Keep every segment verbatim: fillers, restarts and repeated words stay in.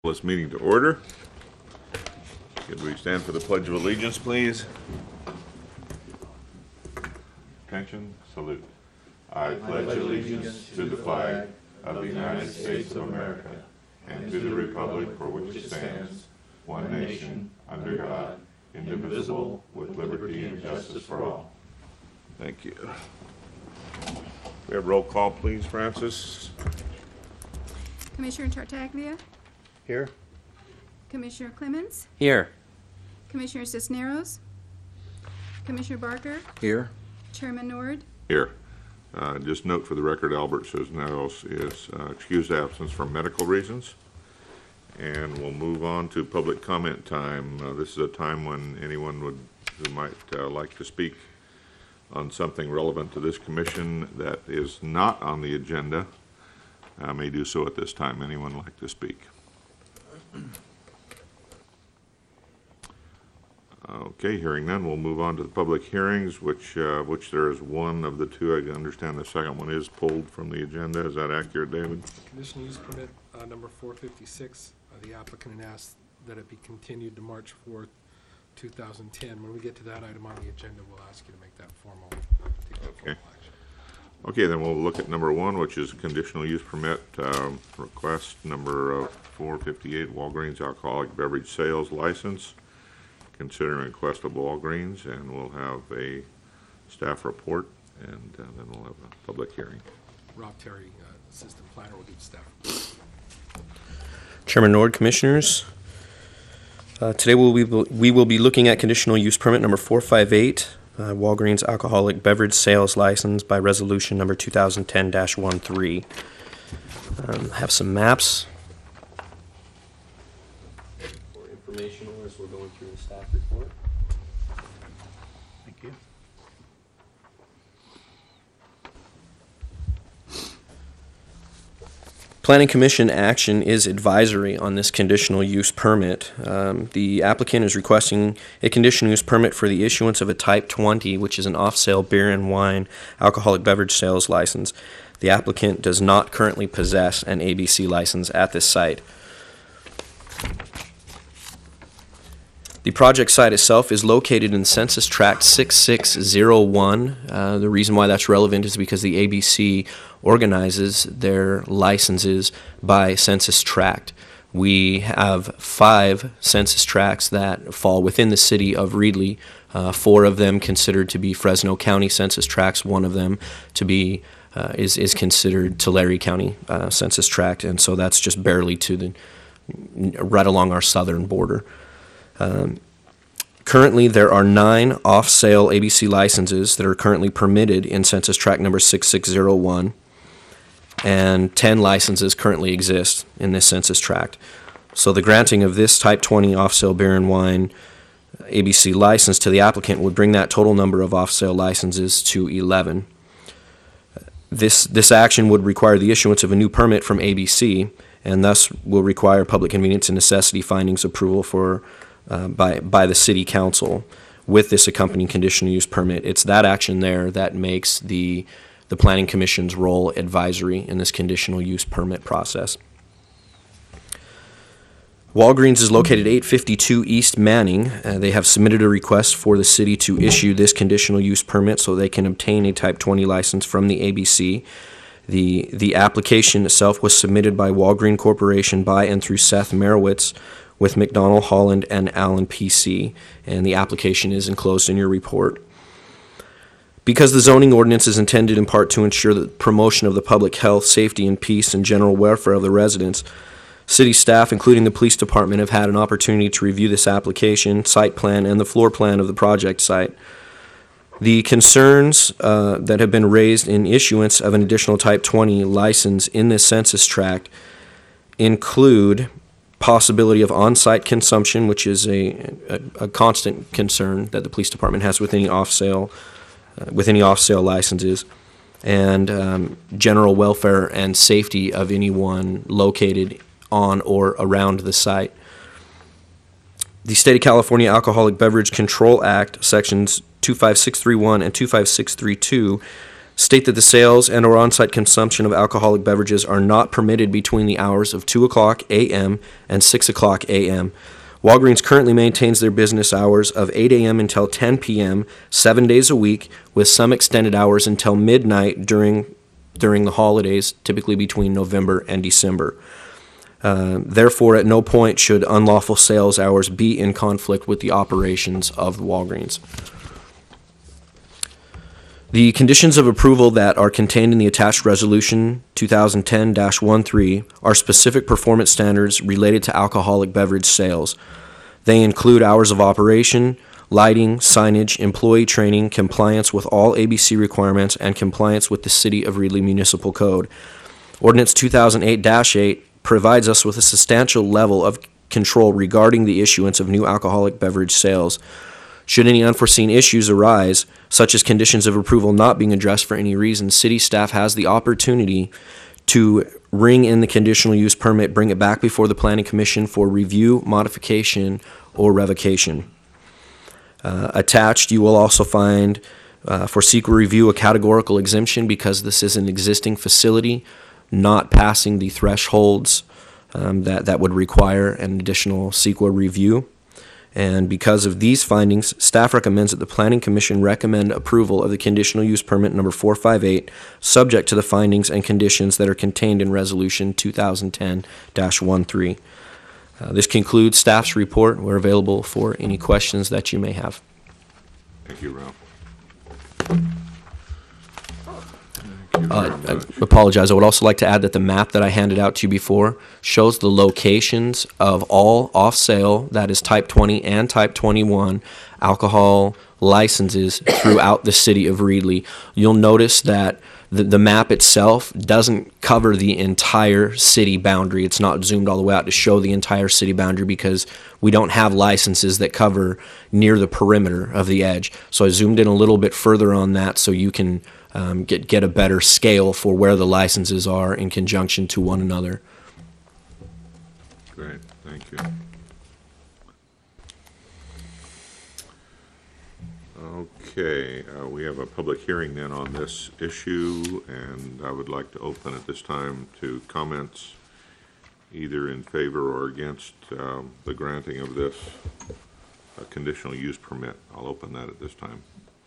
This meeting to order. Could we stand for the Pledge of Allegiance, please? Attention, salute. I pledge allegiance to the flag of the United States of America and to the republic for which it stands, one nation, under God, indivisible, with liberty and justice for all. Thank you. We have roll call, please, Francis. Commissioner Tartaglia? Here. Commissioner Clemens? Here. Commissioner Cisneros? Commissioner Barker? Here. Chairman Nord? Here. Uh, just note for the record, Albert Cisneros is uh, excused absence for medical reasons. And we'll move on to public comment time. Uh, this is a time when anyone would who might uh, like to speak on something relevant to this commission that is not on the agenda uh, may do so at this time. Anyone like to speak? Okay, hearing none, we'll move on to the public hearings, which uh, which there is one of the two. I understand the second one is pulled from the agenda. Is that accurate, David? Conditional use permit uh, number four fifty-six. Uh, the applicant asked that it be continued to March fourth, two thousand ten. When we get to that item on the agenda, we'll ask you to make that formal, take that Okay. formal action. Okay, then we'll look at number one, which is conditional use permit um, request number uh, four fifty-eight, Walgreens alcoholic beverage sales license. Considering request of Walgreens, and we'll have a staff report, and uh, then we'll have a public hearing. Rob Terry, uh, assistant planner, will give the staff. Chairman Nord, Commissioners. Uh, today we'll be, we will be looking at conditional use permit number four five eight, uh, Walgreens alcoholic beverage sales license by resolution number two thousand ten dash thirteen. Um, have some maps for informational as we're going through the staff report. Thank you. Planning Commission action is advisory on this conditional use permit. Um, the applicant is requesting a conditional use permit for the issuance of a Type twenty, which is an off-sale beer and wine alcoholic beverage sales license. The applicant does not currently possess an A B C license at this site. The project site itself is located in Census Tract six six zero one. Uh, the reason why that's relevant is because the A B C organizes their licenses by census tract. We have five census tracts that fall within the city of Reedley, uh, four of them considered to be Fresno County census tracts, one of them to be uh, is, is considered Tulare County uh, census tract, and so that's just barely to the right along our southern border. Um, currently, there are nine off-sale A B C licenses that are currently permitted in Census Tract number six six zero one, and ten licenses currently exist in this census tract. So the granting of this Type twenty off-sale beer and wine A B C license to the applicant would bring that total number of off-sale licenses to eleven. This, this action would require the issuance of a new permit from A B C, and thus will require public convenience and necessity findings approval for Uh, by by the City Council with this accompanying conditional use permit. It's that action there that makes the the Planning Commission's role advisory in this conditional use permit process. Walgreens is located eight fifty-two East Manning. Uh, they have submitted a request for the city to issue this conditional use permit so they can obtain a Type twenty license from the A B C. The, the application itself was submitted by Walgreen Corporation by and through Seth Merowitz with McDonald Holland and Allen P C, and the application is enclosed in your report. Because the zoning ordinance is intended in part to ensure the promotion of the public health, safety, and peace and general welfare of the residents, city staff, including the police department, have had an opportunity to review this application, site plan, and the floor plan of the project site. The concerns uh, that have been raised in issuance of an additional Type twenty license in this census tract include possibility of on-site consumption, which is a, a, a constant concern that the police department has with any off-sale, uh, with any off-sale licenses, and um, general welfare and safety of anyone located on or around the site. The State of California Alcoholic Beverage Control Act, sections two five six three one and two five six three two, state that the sales and or on-site consumption of alcoholic beverages are not permitted between the hours of two o'clock a m and six o'clock a m Walgreens currently maintains their business hours of eight a m until ten p m, seven days a week, with some extended hours until midnight during during the holidays, typically between November and December. Uh, therefore, at no point should unlawful sales hours be in conflict with the operations of Walgreens. The conditions of approval that are contained in the attached Resolution twenty ten dash thirteen are specific performance standards related to alcoholic beverage sales. They include hours of operation, lighting, signage, employee training, compliance with all A B C requirements, and compliance with the City of Reedley Municipal Code. Ordinance two thousand eight dash eight provides us with a substantial level of control regarding the issuance of new alcoholic beverage sales. Should any unforeseen issues arise, such as conditions of approval not being addressed for any reason, city staff has the opportunity to ring in the conditional use permit, bring it back before the Planning Commission for review, modification, or revocation. Uh, attached, you will also find uh, for secret review a categorical exemption because this is an existing facility not passing the thresholds um, that, that would require an additional C E Q A review. And because of these findings, staff recommends that the Planning Commission recommend approval of the conditional use permit number four five eight, subject to the findings and conditions that are contained in Resolution two thousand ten dash thirteen. Uh, this concludes staff's report. We're available for any questions that you may have. Thank you, Ralph. Uh, I apologize. I would also like to add that the map that I handed out to you before shows the locations of all off-sale, that is type twenty and type twenty-one, alcohol licenses throughout the city of Reedley. You'll notice that the, the map itself doesn't cover the entire city boundary. It's not zoomed all the way out to show the entire city boundary because we don't have licenses that cover near the perimeter of the edge. So I zoomed in a little bit further on that so you can Um, get get a better scale for where the licenses are in conjunction to one another. Great, thank you. Okay, uh, we have a public hearing then on this issue, and I would like to open at this time to comments either in favor or against um, the granting of this uh, conditional use permit. I'll open that at this time.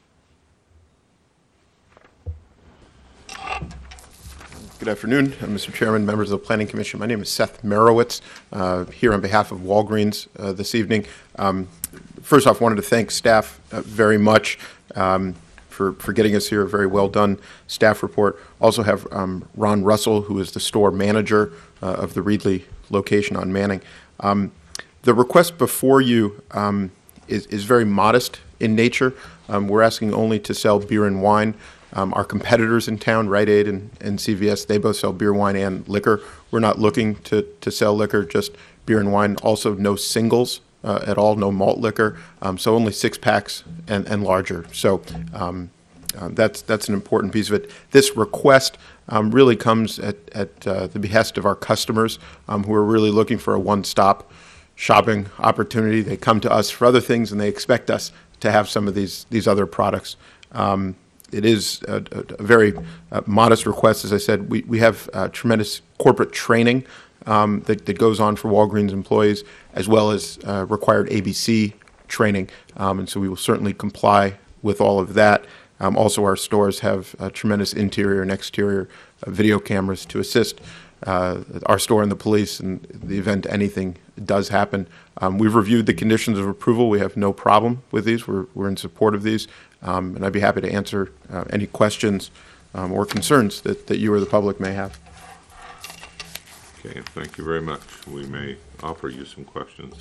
Good afternoon, uh, Mister Chairman, members of the Planning Commission. My name is Seth Merowitz, uh, here on behalf of Walgreens uh, this evening. Um, first off, wanted to thank staff uh, very much um, for, for getting us here. A very well done staff report. Also have um, Ron Russell, who is the store manager uh, of the Reedley location on Manning. Um, the request before you um, is, is very modest in nature. Um, we're asking only to sell beer and wine. Um, our competitors in town, Rite Aid and, and C V S, they both sell beer, wine, and liquor. We're not looking to, to sell liquor, just beer and wine. Also, no singles uh, at all, no malt liquor, um, so only six packs and, and larger. So um, uh, that's that's an important piece of it. This request um, really comes at, at uh, the behest of our customers um, who are really looking for a one-stop shopping opportunity. They come to us for other things, and they expect us to have some of these, these other products. Um, It is a, a very uh, modest request. As I said, we, we have uh, tremendous corporate training um, that, that goes on for Walgreens employees, as well as uh, required A B C training. Um, and so we will certainly comply with all of that. Um, also, our stores have uh, tremendous interior and exterior uh, video cameras to assist uh, our store and the police in the event anything does happen. Um, we've reviewed the conditions of approval. We have no problem with these. We're, we're in support of these. Um, and I'd be happy to answer uh, any questions um, or concerns that, that you or the public may have. Okay, thank you very much. We may offer you some questions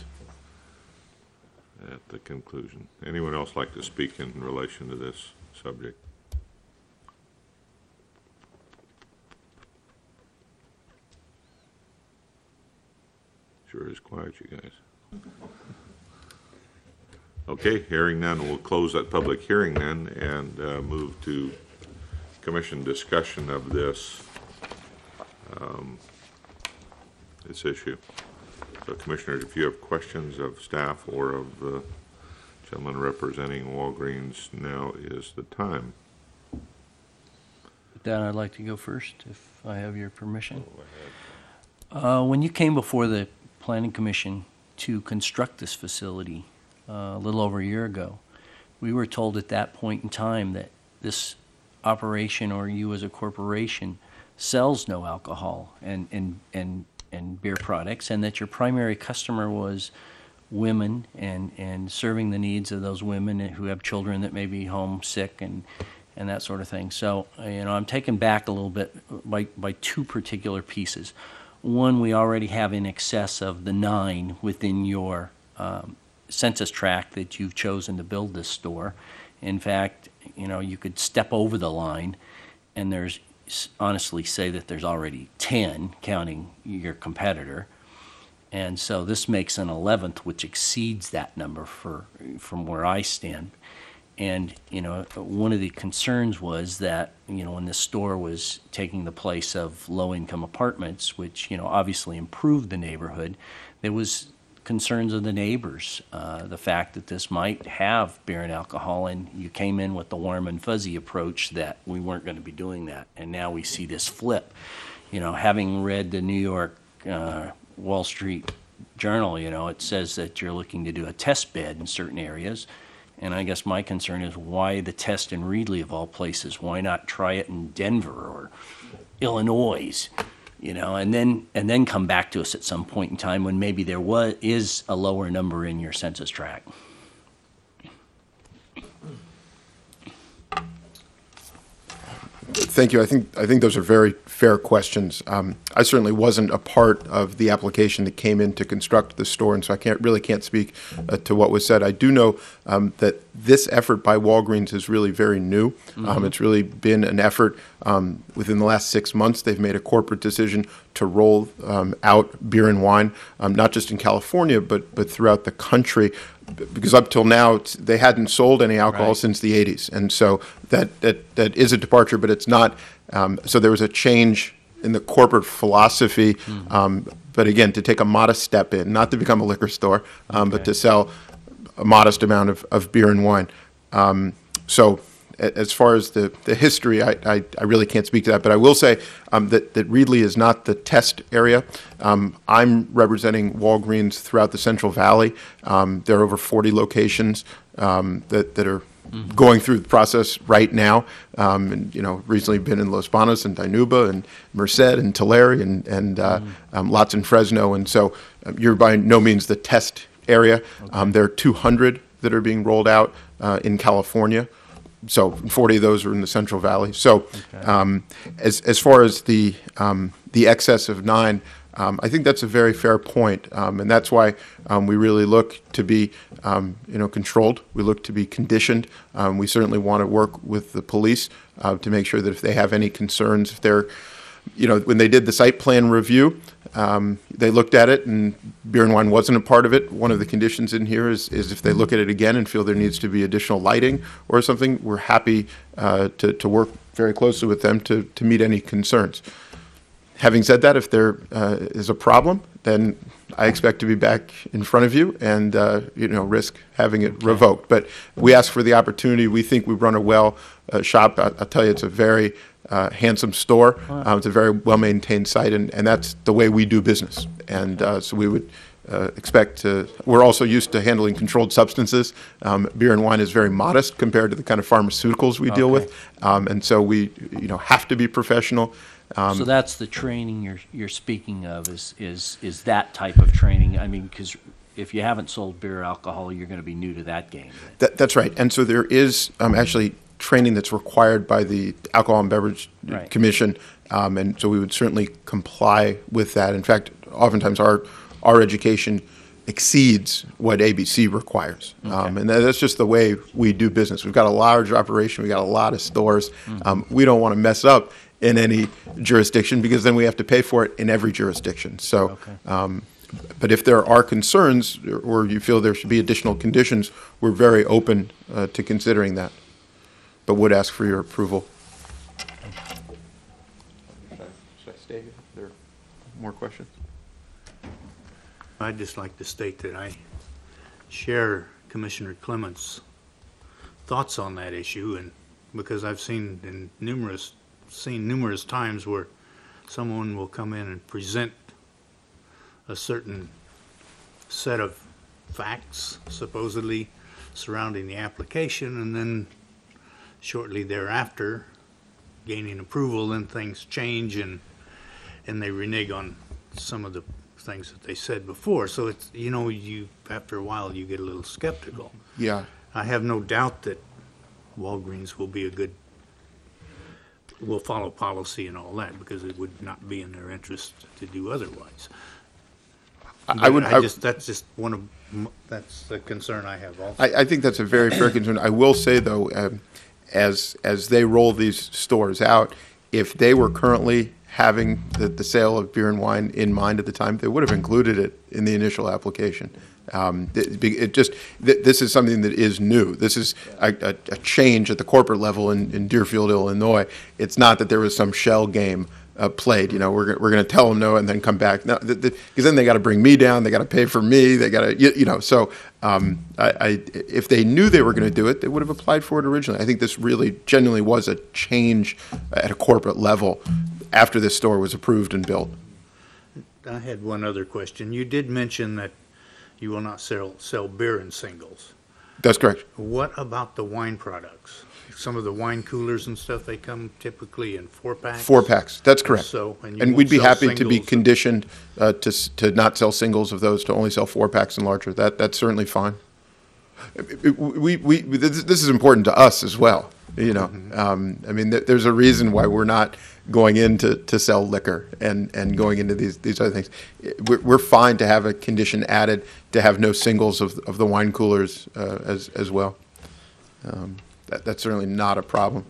at the conclusion. Anyone else like to speak in relation to this subject? Sure is quiet, you guys. Okay, hearing none, we'll close that public hearing then and uh, move to commission discussion of this um, this issue. So, commissioners, if you have questions of staff or of the gentleman representing Walgreens, now is the time. With that, I'd like to go first, if I have your permission. Uh, When you came before the Planning Commission to construct this facility uh, a little over a year ago, we were told at that point in time that this operation, or you as a corporation, sells no alcohol and, and, and, and beer products, and that your primary customer was women and, and serving the needs of those women who have children that may be homesick and, and that sort of thing. So, uh, you know, I'm taken back a little bit by, by two particular pieces. One, we already have in excess of the nine within your um, census tract that you've chosen to build this store. In fact, you know, you could step over the line, and there's, honestly say that there's already ten, counting your competitor. And so this makes an eleventh, which exceeds that number for, from where I stand. And, you know, one of the concerns was that, you know, when this store was taking the place of low-income apartments, which, you know, obviously improved the neighborhood, there was concerns of the neighbors, uh, the fact that this might have beer and alcohol, and you came in with the warm and fuzzy approach that we weren't going to be doing that. And now we see this flip. You know, having read the New York uh, Wall Street Journal, you know, it says that you're looking to do a test bed in certain areas. And I guess my concern is, why the test in Reedley of all places? Why not try it in Denver or Illinois? You know, and then and then come back to us at some point in time when maybe there was is a lower number in your census tract. Thank you. I think I think those are very fair questions. Um, I certainly wasn't a part of the application that came in to construct the store, and so I can't really can't speak uh, to what was said. I do know um, that this effort by Walgreens is really very new. Mm-hmm. Um, it's really been an effort um, within the last six months. They've made a corporate decision to roll um, out beer and wine, um, not just in California, but but throughout the country. Because up till now, it's, they hadn't sold any alcohol Right. since the eighties. And so that, that, that is a departure, but it's not. Um, so there was a change in the corporate philosophy. Mm-hmm. Um, but again, to take a modest step in, not to become a liquor store, um, Okay. but to sell a modest amount of, of beer and wine. Um, so a- as far as the, the history, I, I, I really can't speak to that. But I will say um, that, that Reedley is not the test area. Um, I'm representing Walgreens throughout the Central Valley. Um, there are over forty locations um, that, that are mm-hmm. going through the process right now. Um, and, you know, recently been in Los Banos and Dinuba and Merced and Tulare and, and uh, mm-hmm. um, lots in Fresno. And so um, you're by no means the test area. Okay. Um, there are two hundred that are being rolled out uh, in California. So forty of those are in the Central Valley. So Okay. um, as as far as the um, the excess of nine, um, I think that's a very fair point, um, and that's why um, we really look to be um, you know controlled. We look to be conditioned. Um, we certainly want to work with the police uh, to make sure that if they have any concerns, if they're you know when they did the site plan review, um, they looked at it and beer and wine wasn't a part of it. One of the conditions in here is, is if they look at it again and feel there needs to be additional lighting or something, we're happy uh, to, to work very closely with them to, to meet any concerns. Having said that, if there uh, is a problem, then I expect to be back in front of you and uh, you know risk having it Okay. revoked. But we ask for the opportunity. We think we run a well uh, shop. I, I'll tell you, it's a very uh, handsome store. Uh, it's a very well-maintained site, and, and that's the way we do business. And uh, so we would uh, expect to, we're also used to handling controlled substances. Um, beer and wine is very modest compared to the kind of pharmaceuticals we deal Okay. with. Um, and so we, you know, have to be professional. Um, So that's the training you're, you're speaking of, is, is, is that type of training? I mean, because if you haven't sold beer or alcohol, you're going to be new to that game. That, that's right. And so there is um, actually training that's required by the Alcohol and Beverage Right. Commission, um, and so we would certainly comply with that. In fact, oftentimes our our education exceeds what A B C requires, um, and that's just the way we do business. We've got a large operation. We've got a lot of stores. Mm-hmm. Um, we don't want to mess up in any jurisdiction because then we have to pay for it in every jurisdiction. So. Okay. Um, But if there are concerns or you feel there should be additional conditions, we're very open uh, to considering that, but would ask for your approval. Should I stay? Are there more questions? I'd just like to state that I share Commissioner Clements' thoughts on that issue, and because I've seen in numerous seen numerous times where someone will come in and present a certain set of facts supposedly surrounding the application, and then shortly thereafter, gaining approval, then things change and and they renege on some of the things that they said before. So it's, you know, you, after a while, you get a little skeptical. Yeah. I have no doubt that Walgreens will be a good, will follow policy and all that, because it would not be in their interest to do otherwise. I would, But I I- just, that's just one of, m- that's the concern I have also. I, I think that's a very fair concern. I will say, though, um, as, as they roll these stores out, if they were currently having the, the sale of beer and wine in mind at the time, they would have included it in the initial application. Um, it, it just, th- this is something that is new. This is a, a, a change at the corporate level in, in Deerfield, Illinois. It's not that there was some shell game uh, played. You know, we're, go- we're going to tell them no and then come back. No, because the, the, then they got to bring me down. They got to pay for me. They got to, you, you know, so um, I, I, if they knew they were going to do it, they would have applied for it originally. I think this really genuinely was a change at a corporate level after this store was approved and built. I had one other question. You did mention that you will not sell, sell beer in singles. That's correct. What about the wine products? Some of the wine coolers and stuff, they come typically in four packs? Four packs. That's correct. So, and you And won't we'd be sell happy to be singles? conditioned uh, to s- to not sell singles of those, to only sell four packs and larger. That that's certainly fine. It- it- We we this, this is important to us as well. You know, Mm-hmm. um, I mean, there, there's a reason why we're not going in to, to sell liquor and, and going into these these other things. We're, we're fine to have a condition added to have no singles of of the wine coolers uh, as as well. Um, that that's certainly not a problem.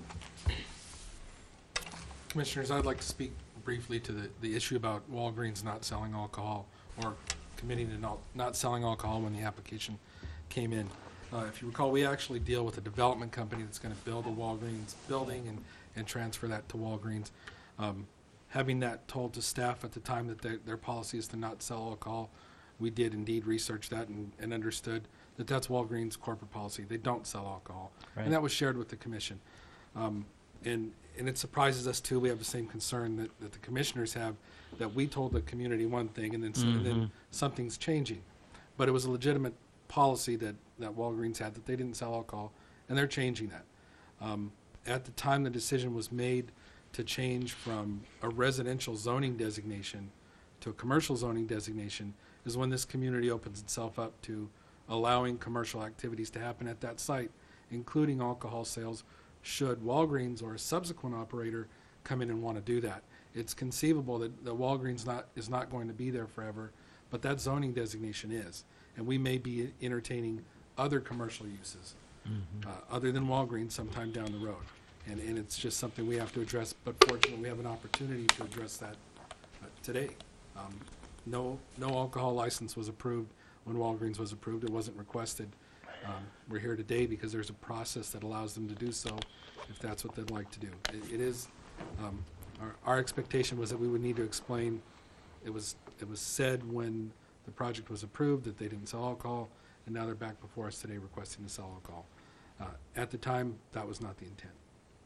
Commissioners, I'd like to speak briefly to the, the issue about Walgreens not selling alcohol, or committing to not, not selling alcohol when the application came in. Uh, if you recall, we actually deal with a development company that's gonna build a Walgreens building and, and transfer that to Walgreens. Um, having that told to staff at the time that their, their policy is to not sell alcohol, we did indeed research that and, and understood that that's Walgreens' corporate policy. They don't sell alcohol. Right. And that was shared with the commission. Um, and, and it surprises us too, we have the same concern that, that the commissioners have, that we told the community one thing and then, s- and then something's changing. But it was a legitimate policy that, that Walgreens had, that they didn't sell alcohol, and they're changing that. Um, at the time the decision was made to change from a residential zoning designation to a commercial zoning designation is when this community opens itself up to allowing commercial activities to happen at that site, including alcohol sales, should Walgreens or a subsequent operator come in and want to do that. It's conceivable that, that Walgreens not, is not going to be there forever, but that zoning designation is. And we may be entertaining other commercial uses, uh, other than Walgreens sometime down the road. And, and it's just something we have to address, but fortunately, we have an opportunity to address that uh, today. Um, No, no alcohol license was approved when Walgreens was approved. It wasn't requested. Um, We're here today because there's a process that allows them to do so if that's what they'd like to do. It, it is, um, our, our expectation was that we would need to explain, it was, it was said when the project was approved that they didn't sell alcohol, and now they're back before us today requesting to sell alcohol. Uh, At the time, that was not the intent.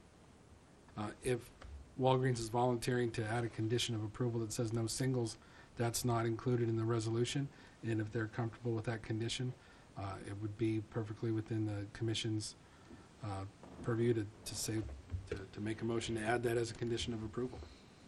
Uh, If Walgreens is volunteering to add a condition of approval that says no singles, that's not included in the resolution, and if they're comfortable with that condition, uh, it would be perfectly within the commission's uh, purview to, to say, to, to make a motion to add that as a condition of approval.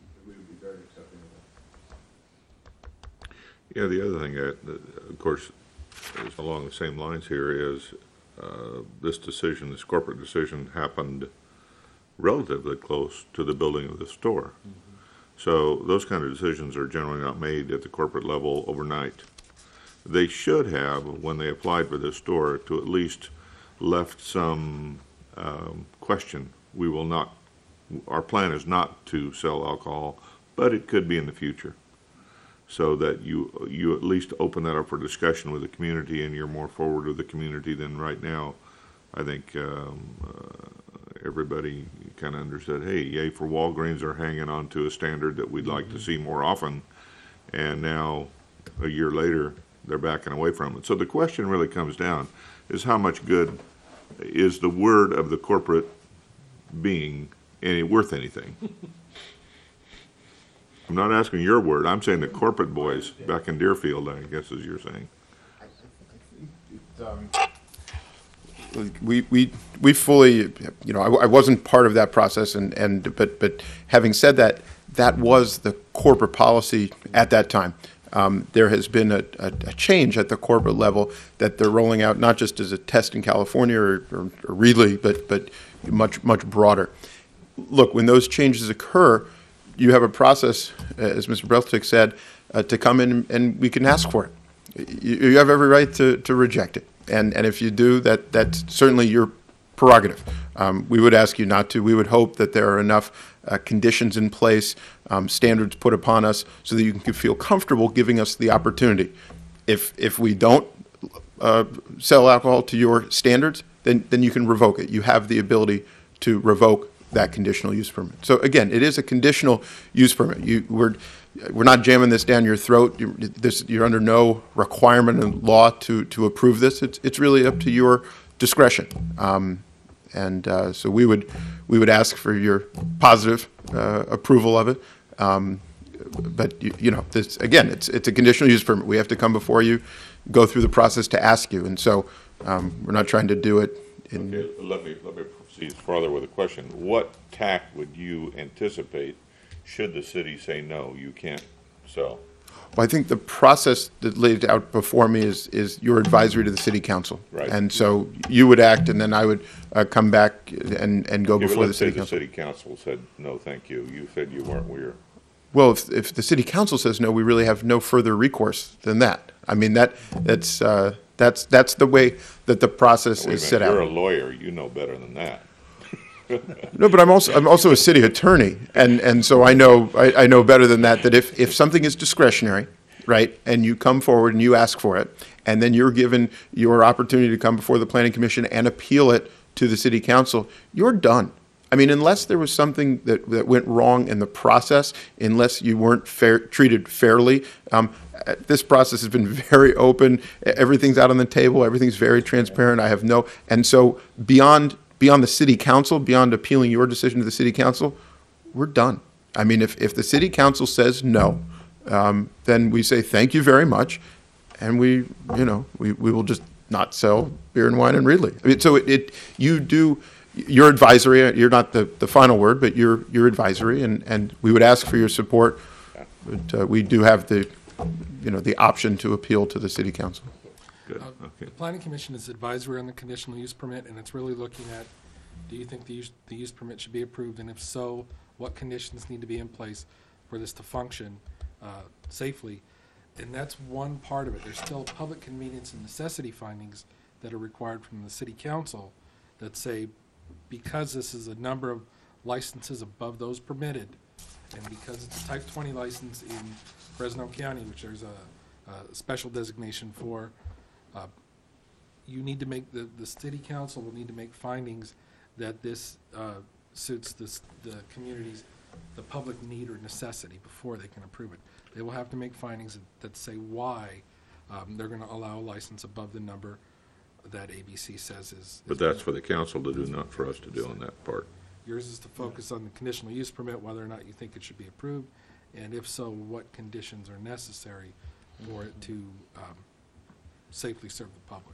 Yeah, the other thing, that, that, of course, is along the same lines here is uh, this decision, this corporate decision happened relatively close to the building of the store. So those kind of decisions are generally not made at the corporate level overnight. They should have, when they applied for this store, to at least left some um, question. We will not, our plan is not to sell alcohol, but it could be in the future. So that you, you at least open that up for discussion with the community, and you're more forward with the community than right now. I think um, uh, everybody kind of understood, hey, yay for Walgreens are hanging on to a standard that we'd like to see more often, and now, a year later, they're backing away from it. So the question really comes down is how much good is the word of the corporate being any, worth anything. I'm not asking your word, I'm saying the corporate boys back in Deerfield, I guess as you're saying. We, we, we fully, you know, I, I wasn't part of that process, and, and but, but having said that, that was the corporate policy at that time. Um, there has been a, a, a change at the corporate level that they're rolling out, not just as a test in California or, or, or Reedley, but, but much, much broader. Look, when those changes occur, you have a process, as Mister Breltic said, uh, to come in and we can ask for it. You, you have every right to, to reject it. And, and if you do, that, that's certainly your prerogative. Um, we would ask you not to. We would hope that there are enough uh, conditions in place, um, standards put upon us, so that you can feel comfortable giving us the opportunity. If, if we don't uh, sell alcohol to your standards, then, then you can revoke it. You have the ability to revoke that conditional use permit. So again, it is a conditional use permit. You, we're, we're not jamming this down your throat. You're, this, you're under no requirement in law to, to approve this. It's, it's really up to your discretion. Um, and uh, so we would, we would ask for your positive uh, approval of it. Um, but you, you know, this, again, it's, it's a conditional use permit. We have to come before you, go through the process to ask you. And so um, we're not trying to do it in... Okay, let me, let me proceed further with a question. What tack would you anticipate should the city say, no, you can't sell? Well, I think the process that laid out before me is, is your advisory to the city council. Right. And so you would act, and then I would uh, come back and, and go Okay, but before the let's say city the council. city council said, no, thank you. You said you weren't, we were. Well, if, if the city council says no, we really have no further recourse than that. I mean, that, that's, uh, that's, that's the way that the process Wait a is minute, set you're a out. lawyer, you know better than that. No, but I'm also, I'm also a city attorney, and, and so I know, I, I know better than that, that if, if something is discretionary, right, and you come forward and you ask for it, and then you're given your opportunity to come before the planning commission and appeal it to the city council, you're done. I mean, unless there was something that, that went wrong in the process, unless you weren't fair, treated fairly, um, uh, this process has been very open. Everything's out on the table. Everything's very transparent. I have no, and so beyond, beyond the city council, beyond appealing your decision to the city council, we're done. I mean, if, if the city council says no, um, then we say thank you very much, and we, you know, we, we will just not sell beer and wine in Reedley. I mean, so it, it you do. Your advisory, you're not the, the final word, but you're, you're advisory, and, and we would ask for your support. But uh, we do have the, you know, the option to appeal to the city council. Good, Uh, okay. The planning commission is advisory on the conditional use permit, and it's really looking at, do you think the use, the use permit should be approved, and if so, what conditions need to be in place for this to function uh, safely? And that's one part of it. There's still public convenience and necessity findings that are required from the city council that say, because this is a number of licenses above those permitted, and because it's a type twenty license in Fresno County, which there's a, a special designation for, uh, you need to make, the, the city council will need to make findings that this uh, suits this, the community's, the public need or necessity before they can approve it. They will have to make findings that, that say why um, they're going to allow a license above the number that A B C says is. But that's for the council to do, not for us to do on that part. Yours is to focus on the conditional use permit, whether or not you think it should be approved, and if so, what conditions are necessary for it to um, safely serve the public.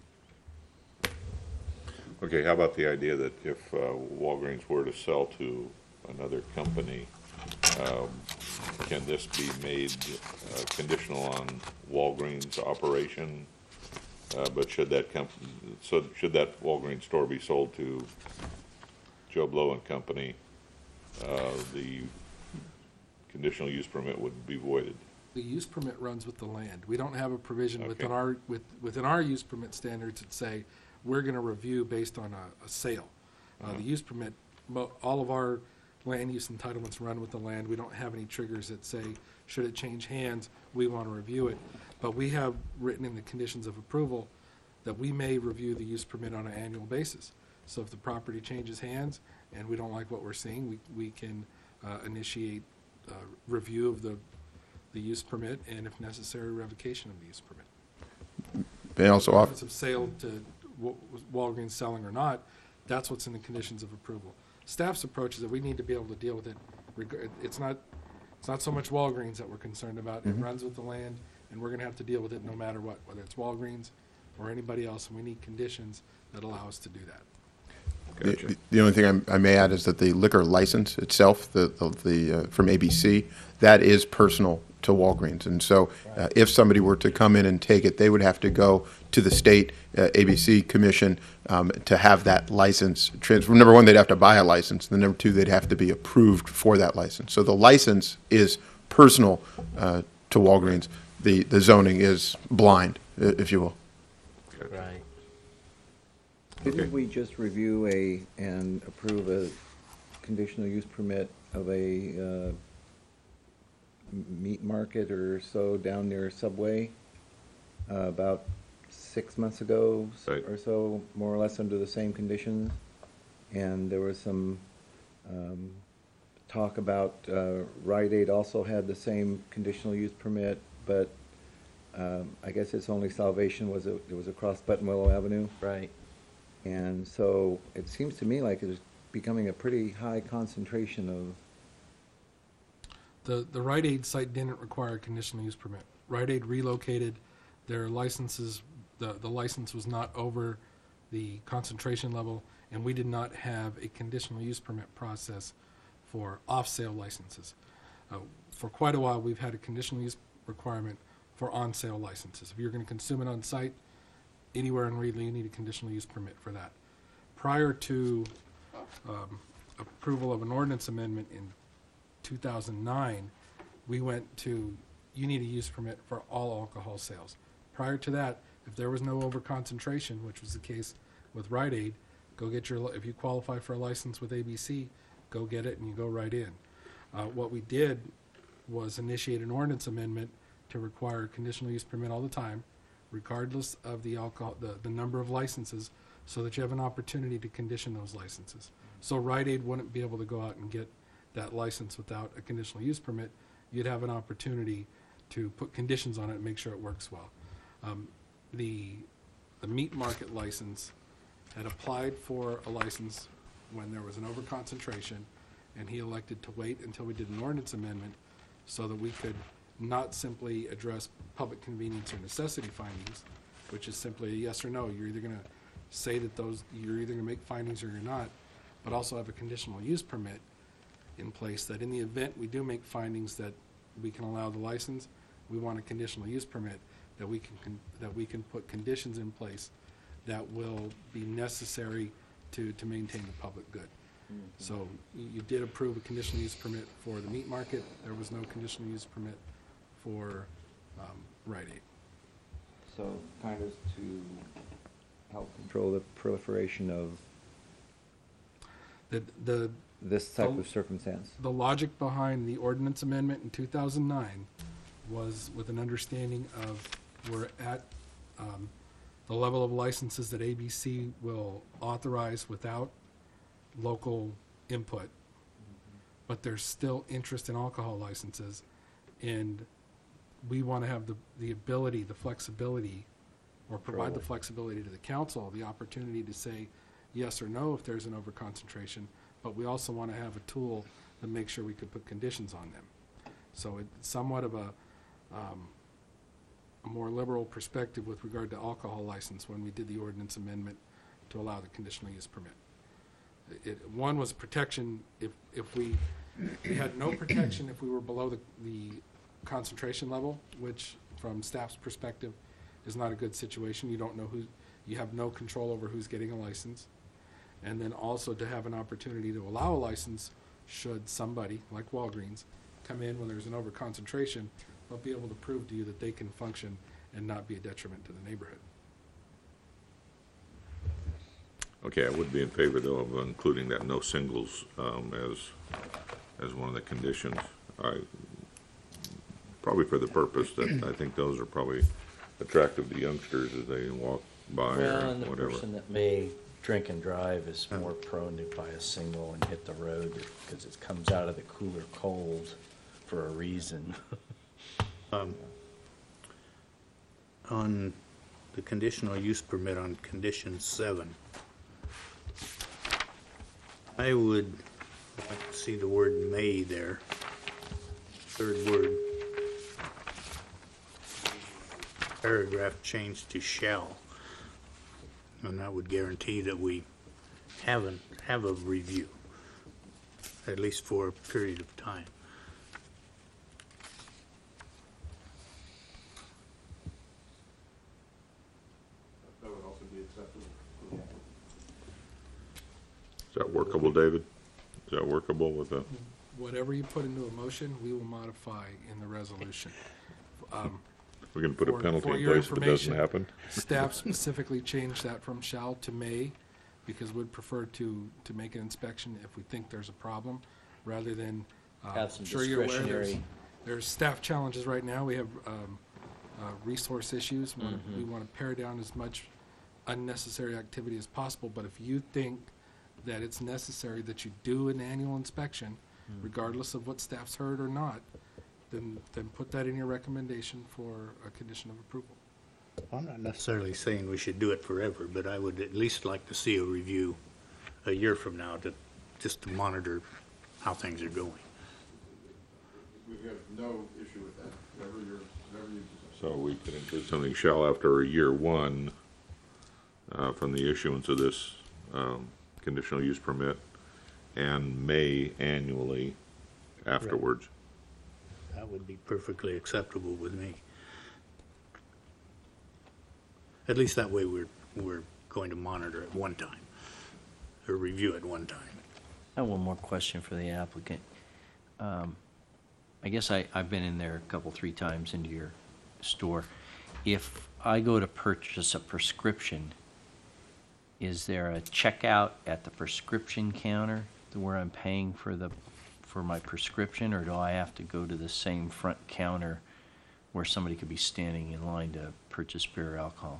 Okay, how about the idea that if uh, Walgreens were to sell to another company, um, can this be made uh, conditional on Walgreens' operation? Uh, but should that comp- so should that Walgreens store be sold to Joe Blow and Company, uh, the conditional use permit would be voided? The use permit runs with the land. We don't have a provision Okay. within our, with, within our use permit standards that say, we're gonna review based on a, a sale. Uh, the use permit, mo- all of our land use entitlements run with the land. We don't have any triggers that say, should it change hands, we wanna review it. But we have written in the conditions of approval that we may review the use permit on an annual basis. So if the property changes hands and we don't like what we're seeing, we, we can uh, initiate uh, review of the, the use permit, and if necessary, revocation of the use permit. They also If offer, it's a sale to Wa- Walgreens selling or not, that's what's in the conditions of approval. staff's approach is that we need to be able to deal with it. reg- It's not, it's not so much Walgreens that we're concerned about. It runs with the land, and we're gonna have to deal with it no matter what, whether it's Walgreens or anybody else, and we need conditions that allow us to do that. The- Gotcha. The the only thing I'm- I may add is that the liquor license itself, the, the- the, uh, from A B C, that is personal to Walgreens. And so uh, if somebody were to come in and take it, they would have to go to the state uh, A B C commission um, to have that license transfer. Number one, they'd have to buy a license. And then number two, they'd have to be approved for that license. So the license is personal uh, to Walgreens. The, the zoning is blind, i- if you will. Right. Okay. Didn't we just review a, and approve a conditional use permit of a uh, m- meat market or so down near Subway uh, about six months ago s- Right. or so, more or less under the same conditions? And there was some um, talk about uh, Rite Aid also had the same conditional use permit, but um, I guess its only salvation was it it was across Buttonwillow Avenue. Right. And so it seems to me like it's becoming a pretty high concentration of, The, the Rite Aid site didn't require a conditional use permit. Rite Aid relocated their licenses, the, the license was not over the concentration level, and we did not have a conditional use permit process for off-sale licenses. Uh, For quite a while, we've had a conditional use requirement for on-sale licenses. If you're going to consume it on site, anywhere in Reedley, you need a conditional use permit for that. Prior to um, approval of an ordinance amendment in two thousand nine, we went to, you need a use permit for all alcohol sales. Prior to that, if there was no overconcentration, which was the case with Rite Aid, go get your, li- if you qualify for a license with A B C, go get it and you go right in. Uh, What we did was initiate an ordinance amendment to require a conditional use permit all the time, regardless of the alcohol, the, the number of licenses, so that you have an opportunity to condition those licenses. So Rite Aid wouldn't be able to go out and get that license without a conditional use permit. You'd have an opportunity to put conditions on it and make sure it works well. Um, the, the meat market license had applied for a license when there was an overconcentration, and he elected to wait until we did an ordinance amendment so that we could not simply address public convenience or necessity findings, which is simply a yes or no. You're either going to say that those, you're either going to make findings or you're not, but also have a conditional use permit in place that in the event we do make findings that we can allow the license, we want a conditional use permit that we can, con- that we can put conditions in place that will be necessary to, to maintain the public good. So you you did approve a conditional use permit for the meat market. There was no conditional use permit for um, Rite Aid. so kind of to help control the proliferation of The, the, this type Oh. of circumstance. the logic behind the ordinance amendment in two thousand nine was with an understanding of we're at um, the level of licenses that A B C will authorize without local input, but there's still interest in alcohol licenses, and we want to have the, the ability, the flexibility, or provide the flexibility to the council, the opportunity to say yes or no if there's an overconcentration, but we also want to have a tool to make sure we could put conditions on them. So it's somewhat of a, um, a more liberal perspective with regard to alcohol license when we did the ordinance amendment to allow the conditional use permit. It, one was protection if, if we, we had no protection if we were below the, the concentration level, which from staff's perspective is not a good situation. You don't know who, you have no control over who's getting a license. And then also to have an opportunity to allow a license should somebody, like Walgreens, come in when there's an overconcentration, but be able to prove to you that they can function and not be a detriment to the neighborhood. Okay, I would be in favor, though, of including that no singles um, as, as one of the conditions. I, probably for the purpose that I think those are probably attractive to youngsters as they walk by Well, or and the whatever. person that may drink and drive is more prone to buy a single and hit the road because it comes out of the cooler cold for a reason. On the conditional use permit on condition seven, I would like to see the word may there, third word. Paragraph changed to shall. And that would guarantee that we haven't, have a review, at least for a period of time. That would also be acceptable. Is that workable, David? Is that workable with the, Whatever you put into a motion, we will modify in the resolution. Um, we can put a For- penalty for in your place if it doesn't information, happen? Staff specifically changed that from shall to may, because we'd prefer to, to make an inspection if we think there's a problem, rather than, uh, Have some I'm sure you're aware, there's, discretionary- there's staff challenges right now. We have um, uh, resource issues. We wanna- We Mm-hmm. want to pare down as much unnecessary activity as possible, but if you think that it's necessary that you do an annual inspection, Mm-hmm. regardless of what staff's heard or not, then, then put that in your recommendation for a condition of approval. I'm not necessarily saying we should do it forever, but I would at least like to see a review a year from now to, just to monitor how things are going. We have no issue with that, whatever you're, whatever you decide. So we could include something shall after year one, uh, from the issuance of this, um, conditional use permit, and may annually afterwards. That would be perfectly acceptable with me. At least that way we're, we're going to monitor at one time, or review at one time. I have one more question for the applicant. Um, I guess I, I've been in there a couple, three times into your store. If I go to purchase a prescription, is there a checkout at the prescription counter to where I'm paying for the, for my prescription, or do I have to go to the same front counter where somebody could be standing in line to purchase beer or alcohol?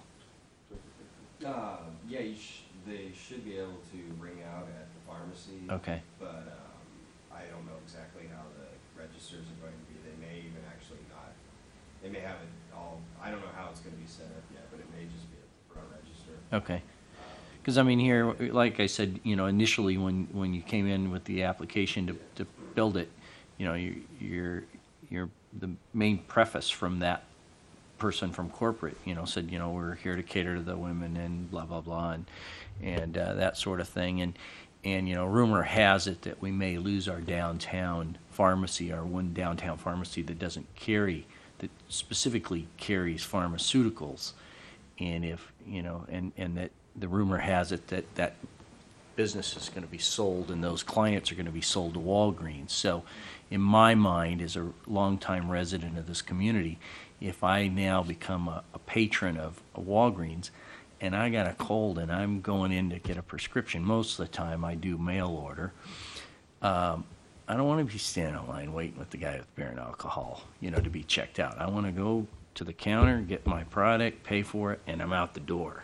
Uh, yeah, you sh- they should be able to bring out at the pharmacy. Okay. But um, I don't know exactly how the registers are going to be. They may even actually not. They may have it all. I don't know how it's going to be set up yet, but it may just be at the front register. Okay. Because, I mean, here, like I said, you know, initially when, when you came in with the application to, to build it, you know, you, you're, you're, the main preface from that person from corporate, you know, said, you know, we're here to cater to the women and blah, blah, blah, and, and uh, that sort of thing. And, and, you know, rumor has it that we may lose our downtown pharmacy, our one downtown pharmacy that doesn't carry, that specifically carries pharmaceuticals. And if, you know, and, and that the rumor has it that that business is going to be sold and those clients are going to be sold to Walgreens. So in my mind, as a longtime resident of this community, if I now become a, a patron of a Walgreens and I got a cold and I'm going in to get a prescription, most of the time I do mail order, um, I don't want to be standing in line waiting with the guy with beer and alcohol, you know, to be checked out. I want to go to the counter, get my product, pay for it, and I'm out the door.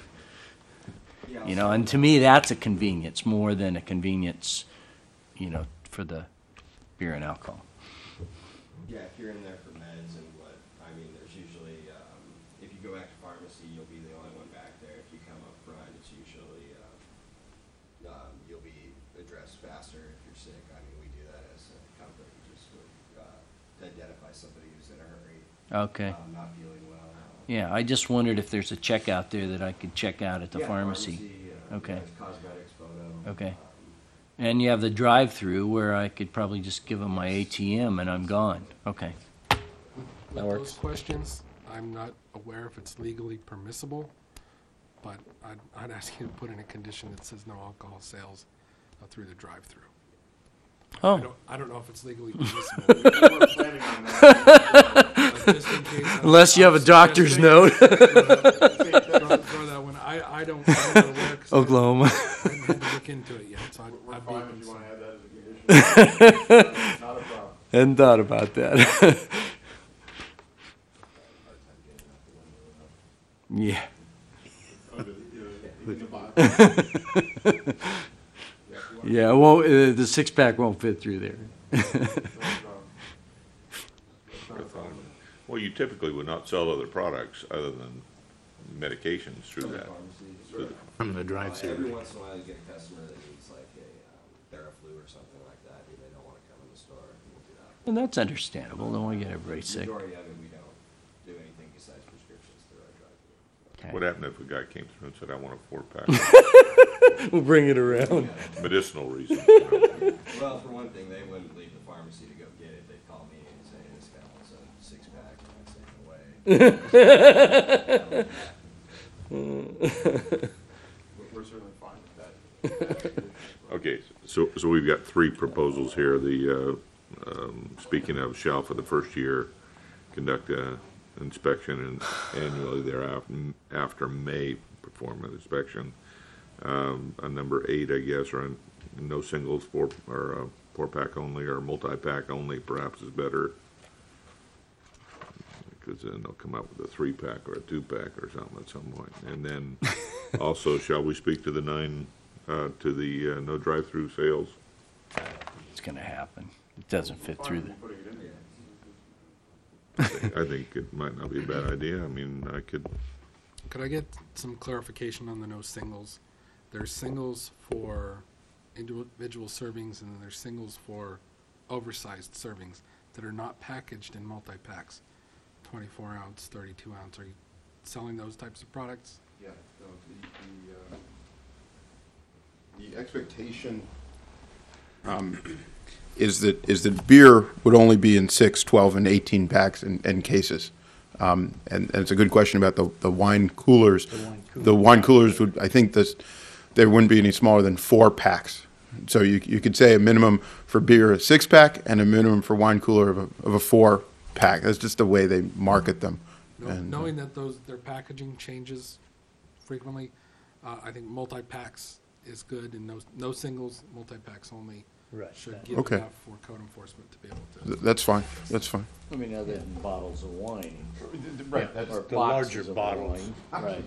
You know, and to me, that's a convenience more than a convenience, you know, for the beer and alcohol. Yeah, if you're in there for meds and what, I mean, there's usually, um, if you go back to pharmacy, you'll be the only one back there. If you come up front, it's usually, uh, um, you'll be addressed faster if you're sick. I mean, we do that as a company, just to, uh, to identify somebody who's in a hurry, Okay. um, not feeling well. Yeah, I just wondered if there's a check out there that I could check out at the Yeah, pharmacy. uh, Okay. there's cosmetics, photo. Okay. um, And you have the drive-through where I could probably just give them my A T M and I'm gone. Okay. With That those works. questions, I'm not aware if it's legally permissible, but I'd, I'd ask you to put in a condition that says no alcohol sales uh, through the drive-through. I Oh, don't, I don't know if it's legally permissible. But just in case, I'm- unless you have a I'm doctor's suggesting- note. Throw throw that one. I, I don't, I'm not aware, 'cause I Oklahoma. haven't had to look into it yet, so I'd, We're I'd fine be. if you want to add that as a condition. Not a problem. Hadn't thought about that. Yeah. Yeah, it won't, uh, the six-pack won't fit through there. Well, you typically would not sell other products other than medications through that. Pharmacy. Through the- From the Uh, Every drive-through. once in a while, you get a customer that needs like a, um, or something like that, they don't want to come in the store, we'll do that. And that's understandable, don't want to get everybody sick. Majority of it, we don't do anything besides prescriptions through our drive-thru. Okay. What happened if a guy came through and said, I want a four-pack? We'll bring it around. Medicinal reasons. you know. Well, for one thing, they wouldn't leave the pharmacy to go get it. They'd call me and say, this guy wants a six-pack, and I'd say, no way. We're certainly fine with that. Okay, so, so we've got three proposals here. The, uh, um, speaking of shall for the first year, conduct a inspection and annually thereafter, after may perform an inspection. Um, a number eight, I guess, or an- no singles, four, or uh, four-pack only, or multi-pack only perhaps is better. Because then they'll come up with a three-pack or a two-pack or something at some point. And then also, shall we speak to the nine, uh, to the uh, no drive-through sales? It's gonna happen. It doesn't fit through the, I think it might not be a bad idea. I mean, I could, Could I get some clarification on the no singles? There's singles for individual servings, and then there's singles for oversized servings that are not packaged in multi-packs, twenty-four ounce, thirty-two ounce. Are you selling those types of products? Yeah, so the, the, uh, the expectation, um, is that, is that beer would only be in six, twelve, and eighteen packs and, and cases. Um, and, and it's a good question about the, the wine coolers. The wine cooler. The wine coolers would, I think this, there wouldn't be any smaller than four packs. So you, you could say a minimum for beer, a six pack, and a minimum for wine cooler of a, of a four pack. That's just the way they market them. No- And, uh, Knowing that those, their packaging changes frequently, uh, I think multi-packs is good, and no, no singles, multi-packs only Right. should give Okay. enough for code enforcement to be able th- to. That's fine, that's fine. I mean, other than bottles of wine. Right, Or The larger boxes of bottles. wine. Right.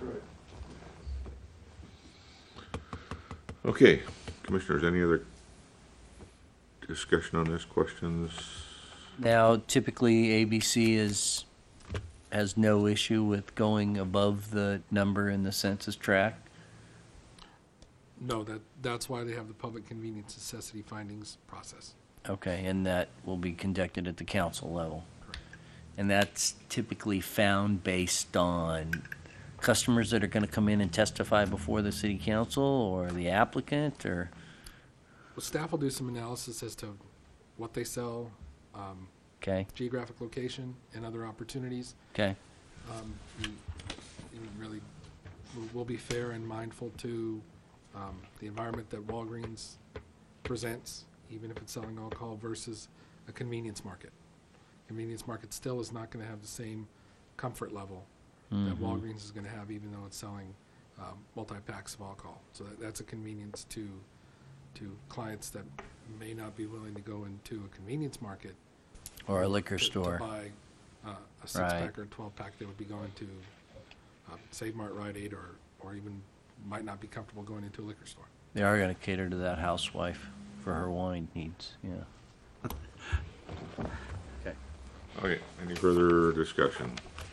okay. Commissioners, any other discussion on this, questions? Now, typically, A B C is, has no issue with going above the number in the census tract. No, that, that's why they have the public convenience necessity findings process. Okay, and that will be conducted at the council level. And that's typically found based on customers that are gonna come in and testify before the city council, or the applicant, or, Well, staff will do some analysis as to what they sell, um, okay, geographic location, and other opportunities. okay, Um, we, we really, we'll- we'll be fair and mindful to, um, the environment that Walgreens presents, even if it's selling alcohol versus a convenience market. Convenience market still is not gonna have the same comfort level that Walgreens is gonna have, even though it's selling, um, multi-packs of alcohol. So that, that's a convenience to, to clients that may not be willing to go into a convenience market. or a liquor to- store. To buy uh, a six-pack or a twelve-pack, they would be going to uh, Save Mart, Rite Aid, or, or even might not be comfortable going into a liquor store. They are gonna cater to that housewife for her wine needs, yeah. Okay, any further discussion?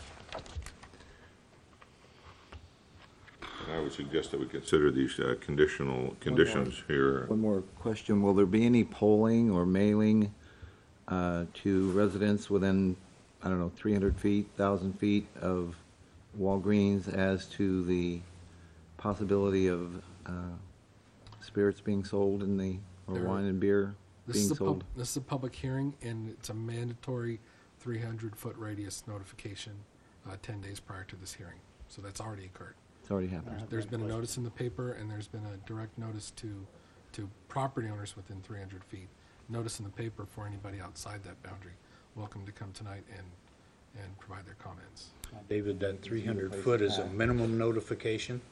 And I would suggest that we consider these uh, conditional, conditions here. One more question. Will there be any polling or mailing uh, to residents within, I don't know, three hundred feet, one thousand feet of Walgreens as to the possibility of uh, spirits being sold in the, or There- wine and beer This being is a pub, sold? this is a public hearing, and it's a mandatory three hundred foot radius notification, uh, ten days prior to this hearing. So that's already occurred. It's already happened. There's been a notice in the paper, and there's been a direct notice to, to property owners within three hundred feet. Notice in the paper for anybody outside that boundary. Welcome to come tonight and, and provide their comments. David, that three hundred foot is a minimum notification?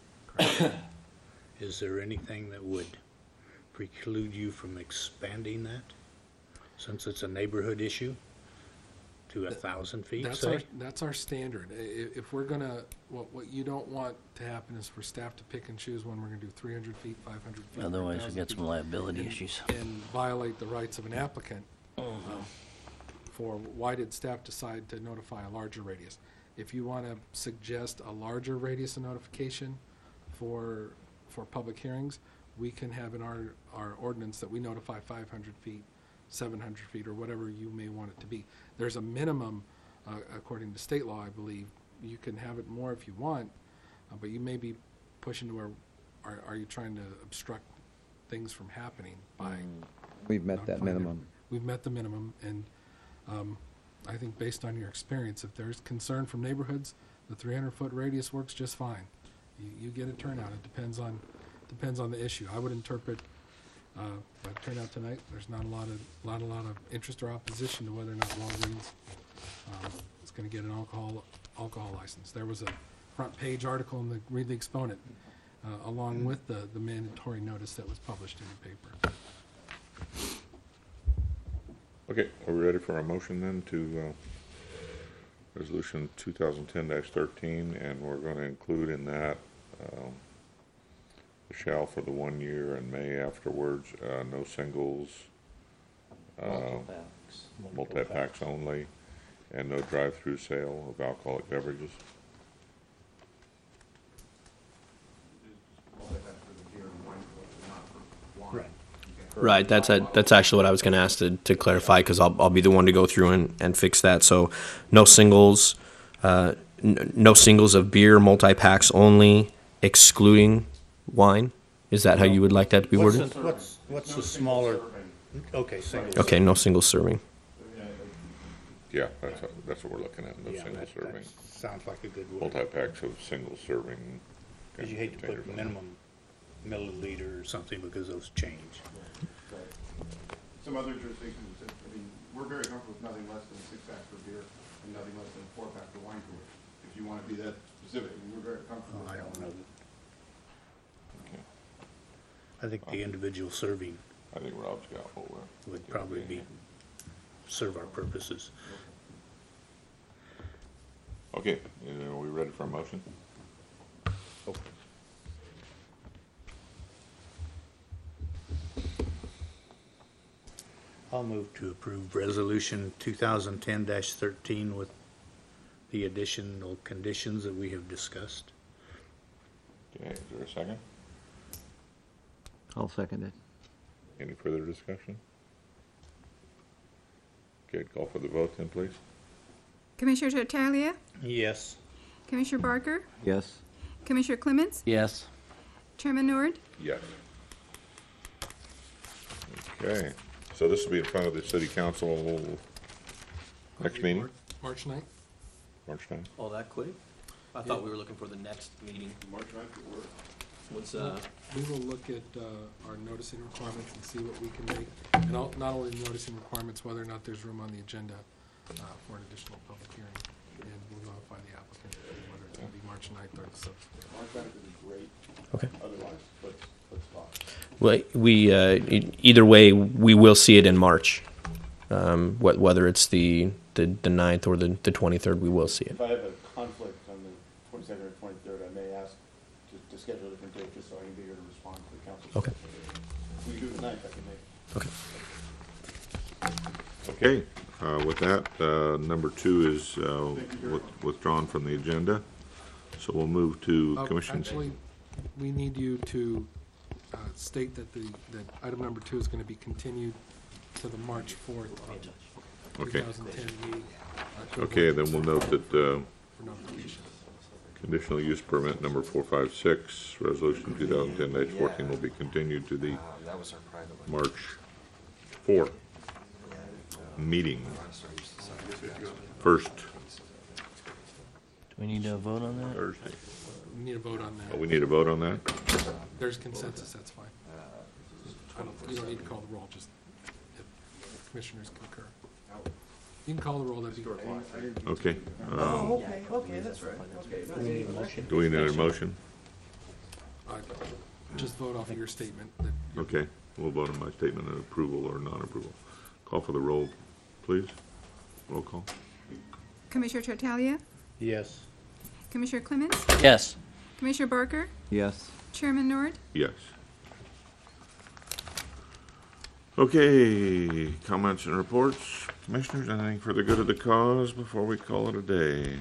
Is there anything that would preclude you from expanding that, since it's a neighborhood issue, to a thousand feet, That's our, say? that's our standard. I- i- If we're gonna, what, what you don't want to happen is for staff to pick and choose when we're gonna do three hundred feet, five hundred feet. or Otherwise, we 1,000 get feet, some liability and- issues. And violate the rights of an applicant. um, For why did staff decide to notify a larger radius? If you wanna suggest a larger radius of notification for, for public hearings, we can have in our, our ordinance that we notify five hundred feet, seven hundred feet, or whatever you may want it to be. There's a minimum, uh, according to state law, I believe. You can have it more if you want, uh, but you may be pushing to where, are, are you trying to obstruct things from happening by? We've met that notifying minimum. everyone? We've met the minimum, and um, I think based on your experience, if there's concern from neighborhoods, the three hundred foot radius works just fine. You, you get a turnout. It depends on, depends on the issue. I would interpret, uh, by turnout tonight, there's not a lot of, lot, a lot of interest or opposition to whether or not Walgreens um, is going to get an alcohol, alcohol license. There was a front page article in the Read the Exponent, uh, along with the, the mandatory notice that was published in the paper. Okay, are we ready for a motion then to, uh, resolution two thousand ten thirteen, and we're gonna include in that, um, the shall for the one year and may afterwards, uh, no singles, uh, multi-packs only, and no drive-through sale of alcoholic beverages. Right. Right, that's a, that's actually what I was going to ask to, to clarify, because I'll, I'll be the one to go through and, and fix that. So no singles, uh, n- no singles of beer, multi-packs only, excluding wine? Is that how you would like that to be What's worded? the, what's, what's the smaller, okay, single. Okay, no single serving. Yeah, that's, that's what we're looking at, no Yeah, single that, serving. that sounds like a good word. Multi-packs of single serving. Because you hate to containers put on there. minimum milliliter or something because those change. Some other jurisdictions, I mean, we're very comfortable with nothing less than six packs for beer and nothing less than four pack for wine cooler. If you want to be that specific, I mean, we're very comfortable Oh, with I that. don't know. Okay. I think the individual serving I think Rob's got what we're. would probably be, serve our purposes. Okay, uh, are we ready for a motion? I'll move to approve resolution two thousand ten thirteen with the additional conditions that we have discussed. Okay, is there a second? I'll second it. Any further discussion? Okay, call for the vote then, please. Commissioner Tartaglia, Yes. Commissioner Barker, Yes? Commissioner Clements, Yes. Chairman Nord, Yes. Okay, so this will be in front of the city council next meeting, March ninth? March ninth? Oh, that quick? I thought we were looking for the next meeting. March ninth would work. What's, uh, We will look at uh, our noticing requirements and see what we can make. And I'll- not only noticing requirements, whether or not there's room on the agenda uh, for an additional public hearing. And we'll notify the applicant whether it's going to be March ninth or the subsequent. March ninth would be great. Okay. Otherwise, let's, let's talk. well, we, uh, e- either way, we will see it in March. Um, wh- whether it's the, the, the ninth or the, the twenty-third, we will see it. If I have a conflict on the twenty-second or twenty-third, I may ask to, to schedule a different date, just so I can be here to respond to the council. Okay. If we do the ninth, I can make it. Okay. Okay, uh, with that, uh, number two is, uh, with- withdrawn from the agenda. So we'll move to Oh, commissions. Actually, we need you to uh, state that the, that item number two is going to be continued to the March fourth, Okay. twenty ten meeting. uh, to Okay, avoid then we'll note that, uh, for notification. conditional use permit number four five six, resolution two thousand ten fourteen will be continued to the March fourth meeting. First Do we need to vote on that? Thursday. We need a vote on Oh, that. we need a vote on that? There's consensus, that's fine. I don't, you don't need to call the roll, just if commissioners concur. You can call the roll, that'd be great. Okay. um, Okay, okay, that's right. Do we need a motion? Uh, Just vote off of your statement that you're Okay, we'll vote on my statement of approval or non-approval. Call for the roll, please. Roll call. Commissioner Tartaglia, Yes. Commissioner Clements, Yes. Commissioner Barker, Yes? Chairman Nord, Yes. Okay, comments and reports. Commissioners, anything for the good of the cause before we call it a day?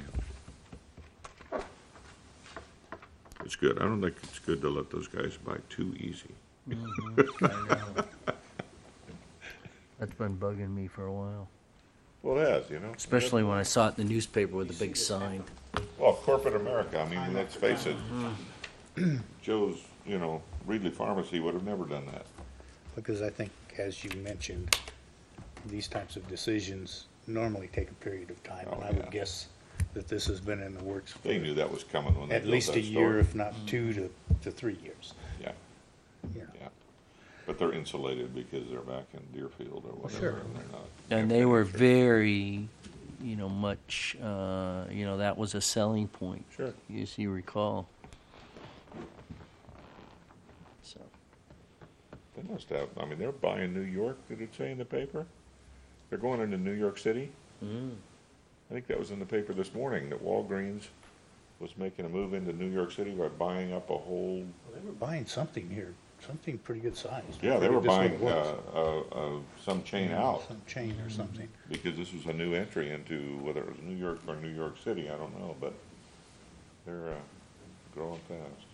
It's good. I don't think it's good to let those guys buy too easy. Mm-hmm. I know. That's been bugging me for a while. Well, it has, you know. Especially when I saw it in the newspaper with a big sign. Well, corporate America, I mean, let's face it, Joe's, you know, Reedley Pharmacy would have never done that. Because I think, as you mentioned, these types of decisions normally take a period of time. Oh, And I yeah. would guess that this has been in the works for They knew that was coming when they at built least that a year, store. if not two to, to three years. Yeah, You know. yeah. But they're insulated because they're back in Deerfield or whatever, Sure. and they're not. And they were very, you know, much, uh, you know, that was a selling point. Sure. As you recall. So, They must have, I mean, they're buying New York, did it say in the paper? They're going into New York City? mm. I think that was in the paper this morning, that Walgreens was making a move into New York City by buying up a whole, Well, they were buying something here, something pretty good size. yeah, they I were forget just buying, what it uh, was. uh, uh, some chain out, Some chain or something. because this was a new entry into, whether it was New York or New York City, I don't know, but they're, uh, growing fast.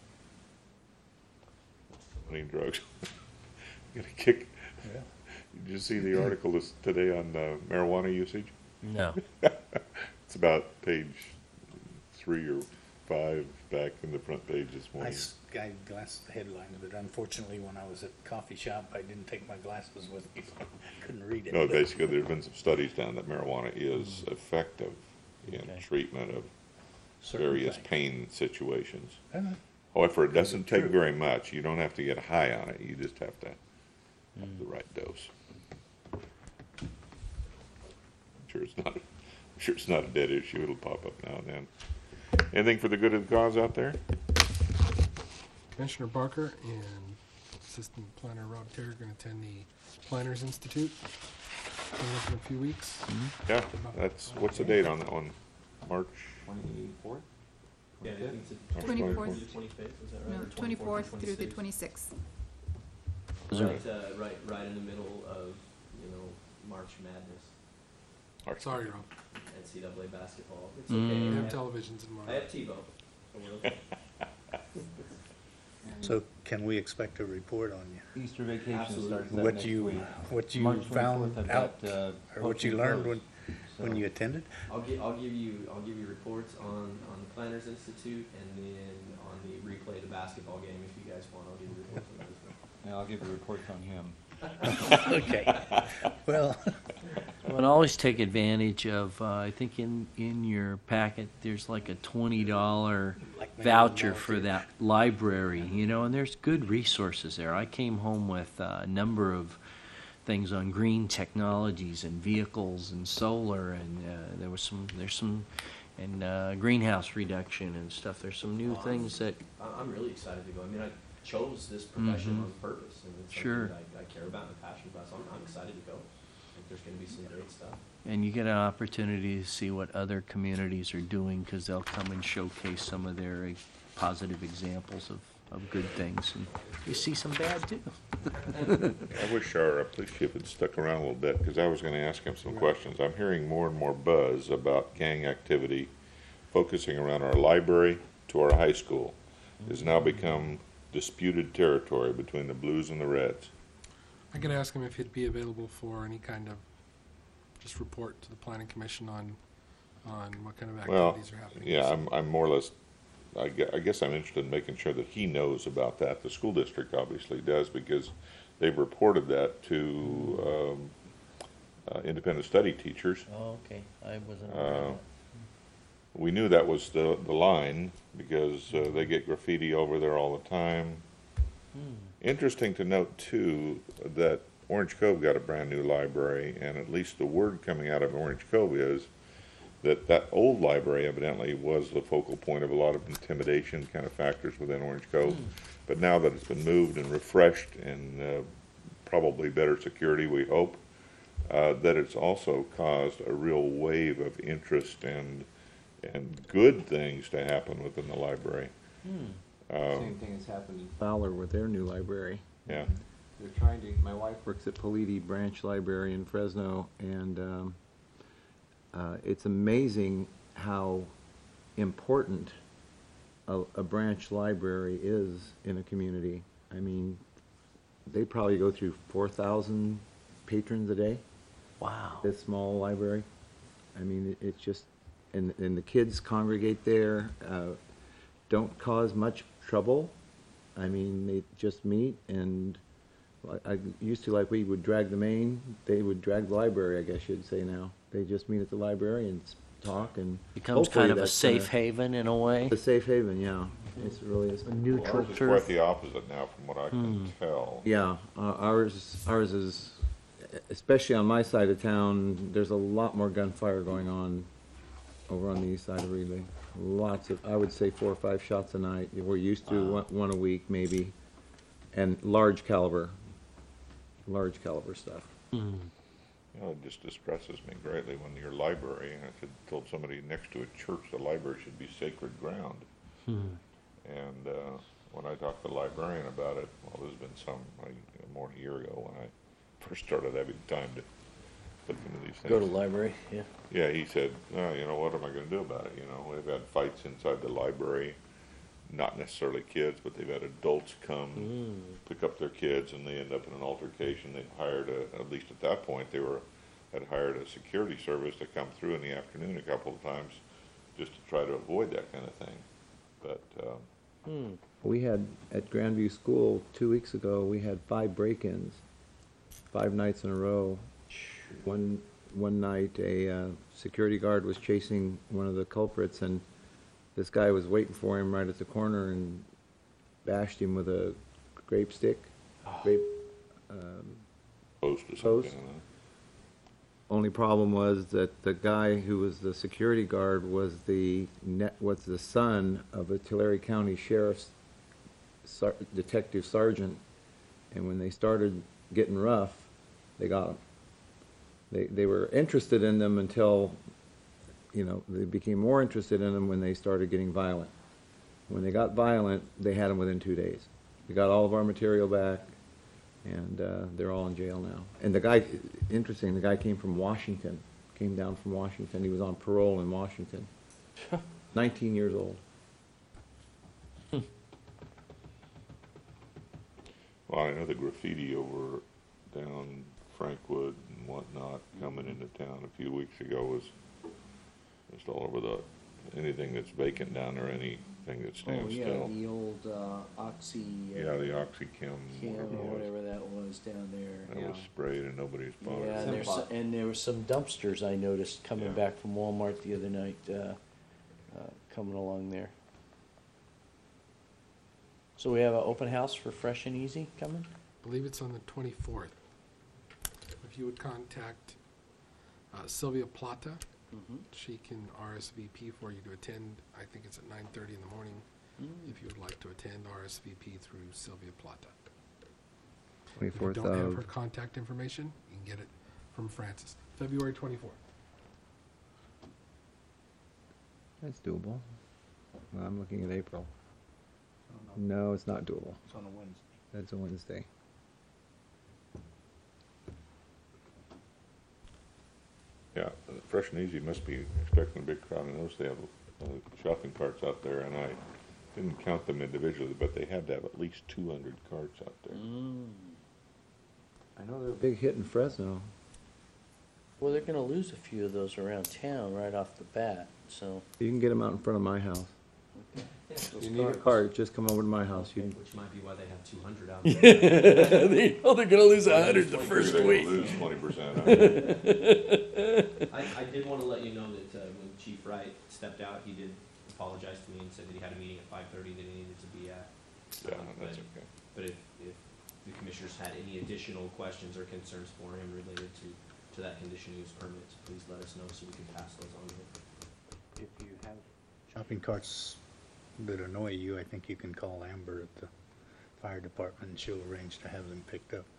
Running drugs. Gonna kick, Yeah. did you see the article this, today on uh, marijuana usage? No. It's about page three or five back in the front page this I, morning. s- I glanced at the headline, but unfortunately, when I was at the coffee shop, I didn't take my glasses with me, so I couldn't read it. No, but- basically, there's been some studies done that marijuana is effective in Okay. treatment of Certain various things. pain situations. Uh, However, it doesn't take true. very much. You don't have to get high on it. You just have to have the right dose. I'm sure it's not, I'm sure it's not a dead issue. It'll pop up now and then. Anything for the good of the cause out there? Commissioner Barker and Assistant Planner Rob Terry are going to attend the Planners Institute coming up in a few weeks. Yeah, that's, what's the date on that one? March? Twenty-fourth? Yeah, I think it's March Twenty-fourth. twenty-fifth, is that No, twenty-fourth through the twenty-sixth. Is there- Right, uh, right, right in the middle of, you know, March Madness, March. Sorry, Rob. N C double A basketball. It's Mm. okay. We I have have, televisions in I mind. have T-bone. So we're okay. So can we expect a report on you? Easter vacation Absolutely. starts that What next you, week. what you March found twenty-fourth, I've out, got, uh, or what you posting learned when, closed, when so- you attended? I'll gi- I'll give you, I'll give you reports on, on the Planners Institute and then on the replay of the basketball game if you guys want. I'll give you reports on that as well. Yeah, I'll give you reports on him. Okay, well, Well, and always take advantage of, uh, I think in, in your packet, there's like a twenty dollar Like maybe voucher a for volunteer. that library, you know, and there's good resources there. I came home with uh, a number of things on green technologies and vehicles and solar, and uh, there was some, there's some, and uh, greenhouse reduction and stuff. There's some new Oh, things that, I- I'm really excited to go. I mean, I chose this profession Mhm. on purpose, and it's Sure. something that I, I care about and am passionate about, so I'm, I'm excited to go. I think there's gonna be some great stuff. and you get an opportunity to see what other communities are doing, because they'll come and showcase some of their uh, positive examples of, of good things, and you see some bad too. I wish our uh, police chief had stuck around a little bit, because I was gonna ask him some questions. I'm hearing more and more buzz about gang activity focusing around our library to our high school. Has now become disputed territory between the Blues and the Reds. I could ask him if he'd be available for any kind of, just report to the planning commission on, on what kind of Well, activities are happening. yeah, I'm, I'm more or less, I gue- I guess I'm interested in making sure that he knows about that. The school district obviously does, because they've reported that to, um, uh, independent study teachers. Oh, okay, I wasn't aware of Uh, We knew that was the, the line, because, uh, they get graffiti over there all the time. Interesting to note, too, that Orange Cove got a brand-new library, and at least the word coming out of Orange Cove is that that old library evidently was the focal point of a lot of intimidation kind of factors within Orange Cove. But now that it's been moved and refreshed and uh, probably better security, we hope, uh, that it's also caused a real wave of interest and, and good things to happen within the library. Same thing has happened in Fowler with their new library. Yeah. They're trying to, my wife works at Politi Branch Library in Fresno, and um, uh, it's amazing how important a, a branch library is in a community. I mean, they probably go through four thousand patrons a day, Wow. this small library. I mean, it- it's just, and, and the kids congregate there, uh, don't cause much trouble. I mean, they just meet, and I I used to, like, we would drag the main, they would drag the library, I guess you'd say now. They just meet at the library and s- talk, and Becomes hopefully kind of a that's safe gonna- haven in a way. A safe haven, yeah. It's really is. A neutral Ours is quite turf. the opposite now, from what I can tell. Yeah, uh, ours, ours is, especially on my side of town, there's a lot more gunfire going on over on the east side of Reedley. Lots of, I would say four or five shots a night. We're used to one, one a week maybe, and large caliber, large caliber stuff. You know, it just distresses me greatly when your library, and I said, told somebody next to a church, the library should be sacred ground. And uh, when I talked to the librarian about it, well, there's been some, like, more than a year ago when I first started having time to look into these things. Go to library, yeah. Yeah, he said, oh, you know, what am I gonna do about it? You know, we've had fights inside the library, not necessarily kids, but they've had adults come, pick up their kids, and they end up in an altercation. They hired a, at least at that point, they were, had hired a security service to come through in the afternoon a couple of times just to try to avoid that kind of thing. But, um, We had, at Grandview School, two weeks ago, we had five break-ins, five nights in a row. One, one night, a uh, security guard was chasing one of the culprits, and this guy was waiting for him right at the corner and bashed him with a grape stick, grape, post or Post. something, huh? Only problem was that the guy who was the security guard was the net, was the son of a Tulare County Sheriff's sar- detective sergeant, and when they started getting rough, they got him. They, they were interested in them until, you know, they became more interested in them when they started getting violent. When they got violent, they had them within two days. We got all of our material back, and uh, they're all in jail now. And the guy, interesting, the guy came from Washington, came down from Washington. He was on parole in Washington. nineteen years old. Well, I know the graffiti over down Frankwood and whatnot coming into town a few weeks ago was just all over the, anything that's vacant down there, anything that Oh, stands yeah, still. the old uh, Oxy. uh, Yeah, the Oxychem, Chem whatever or it was, whatever that was down there. that was sprayed and nobody's bothered. Yeah, and, there's, and there were some dumpsters I noticed coming Yeah. back from Walmart the other night, uh, uh, coming along there. So we have an open house for Fresh and Easy coming? I believe it's on the twenty-fourth. If you would contact uh, Sylvia Plata, she can R S V P for you to attend. I think it's at nine thirty in the morning. If you would like to attend, R S V P through Sylvia Plata. If you twenty-fourth don't have of, her contact information, you can get it from Francis. February twenty-fourth. that's doable. Well, I'm looking at April. No, it's not doable. It's on a Wednesday. That's a Wednesday. Yeah, uh, Fresh and Easy must be expecting a big crowd. I noticed they have uh, shopping carts out there, and I didn't count them individually, but they had to have at least two hundred carts out there. I know they're a big hit in Fresno. Well, they're gonna lose a few of those around town right off the bat, so. You can get them out in front of my house. Those You need a carts. cart, just come over to my house. You can, Which might be why they have two hundred out there. They know they're gonna lose a hundred the first They're week. gonna lose twenty percent. I, I did want to let you know that uh, when Chief Wright stepped out, he did apologize to me and said that he had a meeting at five thirty that he needed to be at. Yeah, Um, that's but- okay. But if, if the commissioners had any additional questions or concerns for him related to, to that conditional use permits, please let us know so we can pass those on to him. If you have shopping carts that annoy you, I think you can call Amber at the fire department and she'll arrange to have them picked up.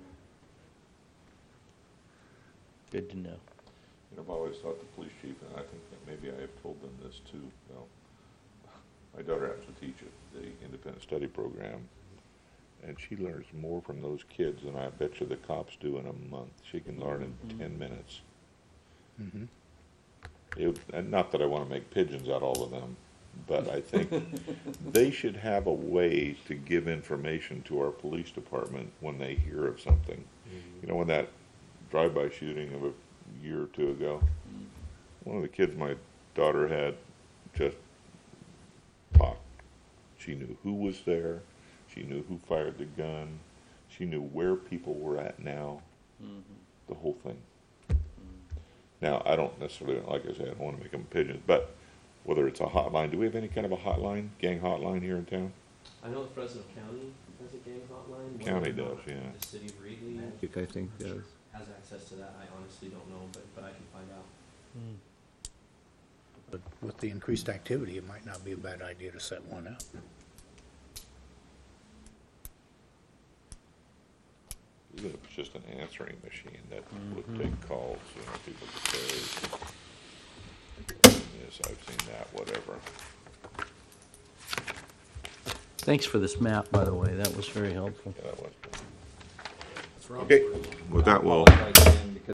Good to know. You know, I've always thought the police chief, and I think that maybe I have told them this too, well, my daughter happens to teach at the independent study program, and she learns more from those kids than I bet you the cops do in a month. She can learn in ten minutes. Mm-hmm. It, and not that I want to make pigeons out of all of them, but I think they should have a way to give information to our police department when they hear of something. You know, when that drive-by shooting of a year or two ago, one of the kids my daughter had just talked. She knew who was there. She knew who fired the gun. She knew where people were at now. Mm-hmm. The whole thing. Mm-hmm. Now, I don't necessarily, like I said, I don't want to make them pigeons, but whether it's a hotline, do we have any kind of a hotline, gang hotline here in town? I know Fresno County has a gang hotline. County does, yeah. The city of Reedley I think does. has access to that. I honestly don't know, but, but I can find out. But with the increased activity, it might not be a bad idea to set one up. Even if it's just an answering machine that would take calls, you know, people could say, yes, I've seen that, whatever. Thanks for this map, by the way. That was very helpful. Yeah, that was good. It's wrong. Okay, with that, we'll